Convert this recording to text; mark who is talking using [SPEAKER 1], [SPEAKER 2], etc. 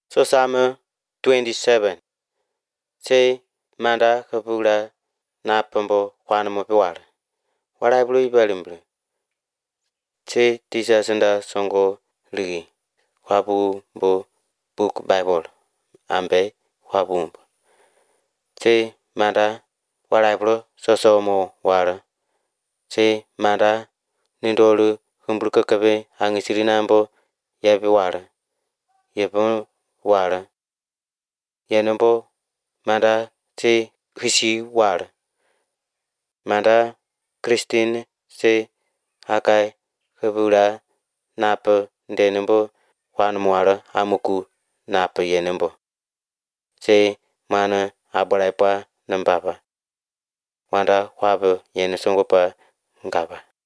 [SPEAKER 1] So Psalm 27 say manda kapula na pambo kwana mo piwala. Wala bulu ibalimble. Say tisa senda songo ligi. Wabu bo book Bible. Ambe wabu mbo. Say manda wala bulu soso mo wala. Say manda nindolu humbul kakabe angisiri nambo yabi wala. Yabu wala. Yanombo manda say hishi wala. Manda Christine say akai kapula napa ndenembo wan mwara amuku napa yenembo. Say mana abalaipa nambaba. Wanda wabu yenesongopa ngaba.